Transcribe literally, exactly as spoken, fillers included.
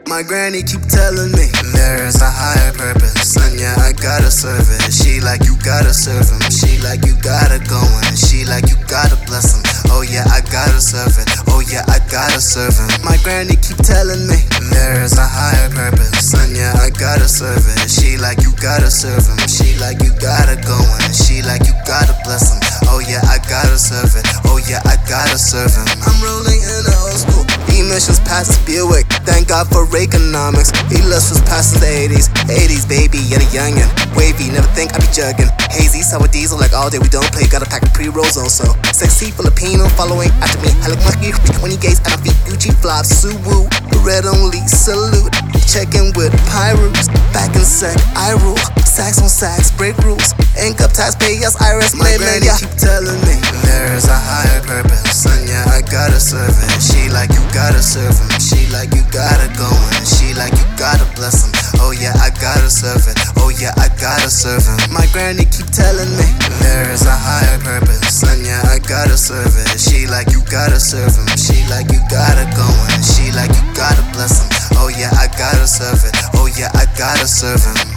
My granny keep telling me there is a higher purpose, and yeah, I gotta serve it. She like you gotta serve him. She like you gotta go in. She like you gotta bless him. Oh yeah, I gotta serve it. Oh yeah, I gotta serve him. My granny keep telling me there is a higher purpose, and yeah, I gotta serve it. She like you gotta serve him. She like you gotta go in. She like you gotta bless him. Oh yeah, I gotta serve it. Oh yeah, I gotta serve him. I'm rolling in the old school. Emissions past the Buick. Thank God for Reaganomics. Illustrious past the eighties. eighties, baby, yet a youngin'. Wavy, never think I be jugging. Hazy, sour diesel, like all day we don't play. Got a pack of pre-rolls also. Sexy Filipino following after me. I look monkey when you gaze at my feet. Gucci flops, Suwu. Red only, salute. Checking with Pyrus. Back in sec, I rule. Sacks on sacks, break rules. Income tax payers, I rest my granny yeah. keep telling me there is a higher purpose, and yeah, I gotta serve it. She like you gotta serve him. She like you gotta go in. She like you gotta bless him. Oh yeah, I gotta serve it. Oh yeah, I gotta serve him. My granny keep telling me there is a higher purpose, and yeah, I gotta serve it. She like you gotta serve him. She like you gotta go in. She like you gotta bless him. Oh yeah, I gotta serve it. Oh yeah, I gotta serve him.